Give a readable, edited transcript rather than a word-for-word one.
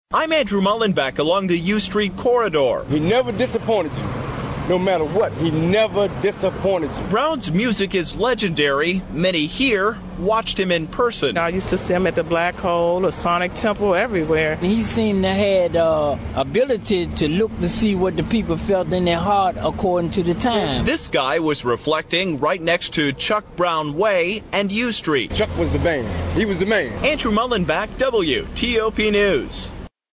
I'm Andrew Mullenbeck along the U Street corridor. He never disappointed you. No matter what, he never disappointed you. Brown's music is legendary. Many here watched him in person. I used to see him at the Black Hole, the Sonic Temple, everywhere. He seemed to have ability to look to see what the people felt in their heart according to the time. This guy was reflecting right next to Chuck Brown Way and U Street. Chuck was the man. He was the man. Andrew Mullenbeck, WTOP News.